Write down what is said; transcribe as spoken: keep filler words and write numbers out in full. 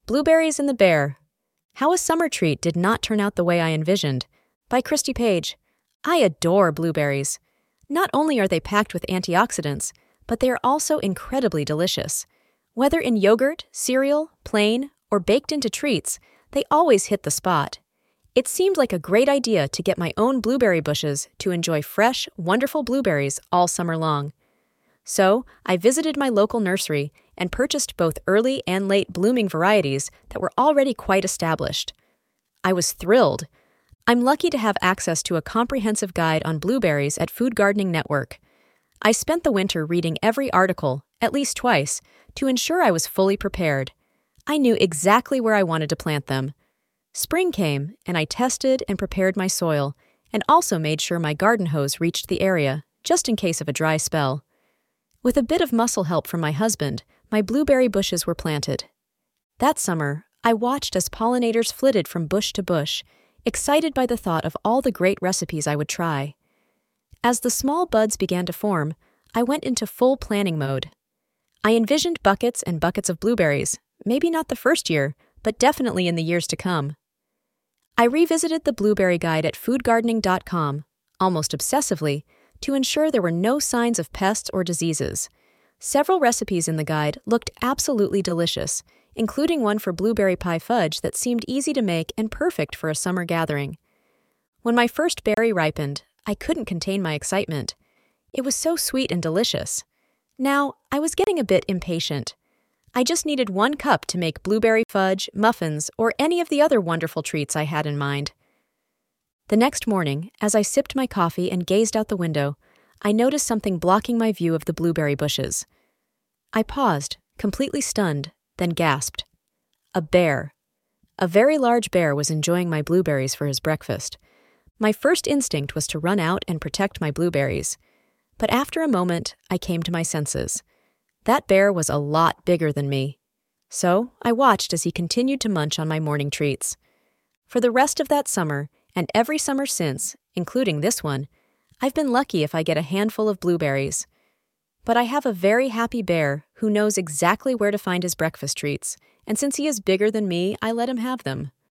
Blueberries and the Bear. How a Summer Treat Did Not Turn Out the Way I Envisioned, by Christy Page. I adore blueberries. Not only are they packed with antioxidants, but they are also incredibly delicious. Whether in yogurt, cereal, plain, or baked into treats, they always hit the spot. It seemed like a great idea to get my own blueberry bushes to enjoy fresh, wonderful blueberries all summer long. So, I visited my local nursery and purchased both early and late blooming varieties that were already quite established. I was thrilled. I'm lucky to have access to a comprehensive guide on blueberries at Food Gardening Network. I spent the winter reading every article, at least twice, to ensure I was fully prepared. I knew exactly where I wanted to plant them. Spring came, and I tested and prepared my soil, and also made sure my garden hose reached the area, just in case of a dry spell. With a bit of muscle help from my husband, my blueberry bushes were planted. That summer, I watched as pollinators flitted from bush to bush, excited by the thought of all the great recipes I would try. As the small buds began to form, I went into full planning mode. I envisioned buckets and buckets of blueberries, maybe not the first year, but definitely in the years to come. I revisited the blueberry guide at food gardening dot com, almost obsessively, to ensure there were no signs of pests or diseases. Several recipes in the guide looked absolutely delicious, including one for blueberry pie fudge that seemed easy to make and perfect for a summer gathering. When my first berry ripened, I couldn't contain my excitement. It was so sweet and delicious. Now, I was getting a bit impatient. I just needed one cup to make blueberry fudge, muffins, or any of the other wonderful treats I had in mind. The next morning, as I sipped my coffee and gazed out the window, I noticed something blocking my view of the blueberry bushes. I paused, completely stunned, then gasped. A bear. A very large bear was enjoying my blueberries for his breakfast. My first instinct was to run out and protect my blueberries. But after a moment, I came to my senses. That bear was a lot bigger than me. So I watched as he continued to munch on my morning treats. For the rest of that summer, and every summer since, including this one, I've been lucky if I get a handful of blueberries. But I have a very happy bear who knows exactly where to find his breakfast treats, and since he is bigger than me, I let him have them.